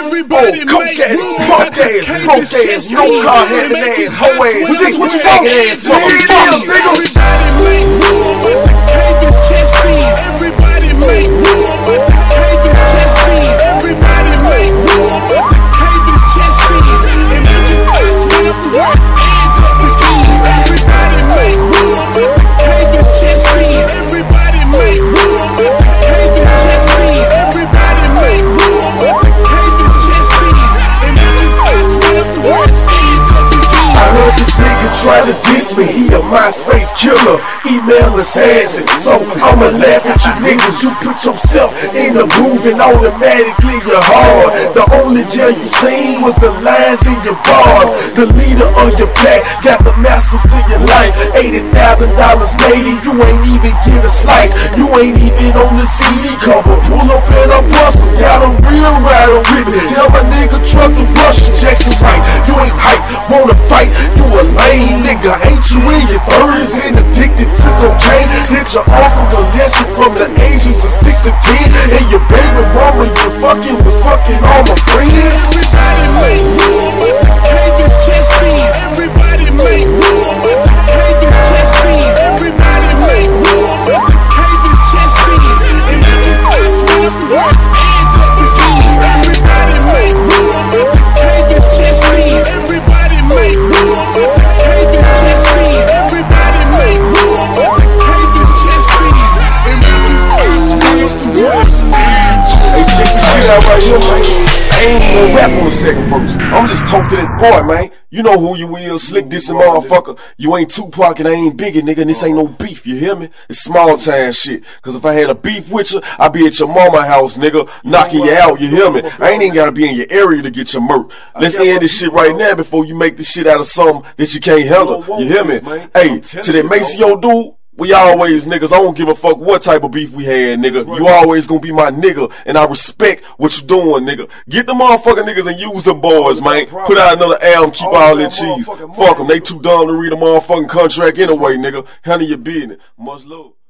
Everybody coke ass, punk ass, broke ass, no car having ass, hoe ass, this what you want ass, motherfucker. Everybody make room with the Kagan's chest fees. Everybody make room with the Kagan's chest fees. Everybody make room with the Kagan's chest fees. And if it's us, one of the worst and just the keys. Everybody make room with the Kagan's chest fees. Everybody make room with the Kagan's chest fees. Everybody make room with the Kagan's chest fees. And if it's us, one of the worst and just the keys. I heard this nigga try to diss me, he a MySpace killer, email assassin. So I'ma laugh at you niggas, you put yourself in the groove and automatically you're hard. The only jail you seen was the lines in your bars. The leader of your pack got the masters to your life. $80,000 made and you ain't even get a slice. You ain't even on the CD cover. Pull up and I bust him, got a real rider with me. Tell my nigga truck to rush you, Jackson Wright. You ain't hype, wanna fight, you a lame nigga. Ain't you in your 30s and addicted to cocaine? Hit your uncle molested from the ages of 6 to 10. And your baby mama you fucking was fucking all my friends. Everybody make room with the Kagan's chest fees. Everybody make room with the Kagan's chest fees. Everybody make room with the Kagan's chest fees. And if it's us, one of the worst and just the keys. Everybody make room with the Kagan's chest fees. Everybody make room with the Kagan's chest fees. Everybody make room with the Kagan's chest fees. And if it's us, one of the worst and just the keys. Hey, check this shit out right here, man. I ain't even gonna rap on the second verse. I'm just talking to that boy, man. You know who you is, slick dissing motherfucker. You ain't Tupac and I ain't Biggie, nigga, and this ain't no beef, you hear me? It's small time shit. Cause if I had a beef with you, I'd be at your mama house, nigga, knocking you out, you hear me? I ain't even gotta be in your area to get your murk. Let's end this shit right now before you make this shit out of something that you can't handle, you hear me? Hey, to that Maceo dude, we always niggas, I don't give a fuck what type of beef we had, nigga. You always gonna be my nigga, and I respect what you doing, nigga. Get the motherfucking niggas and use them boys, man. Put out another album, keep all that cheese. Fuck them, they too dumb to read a motherfucking contract anyway, nigga. Handle your business. Much love.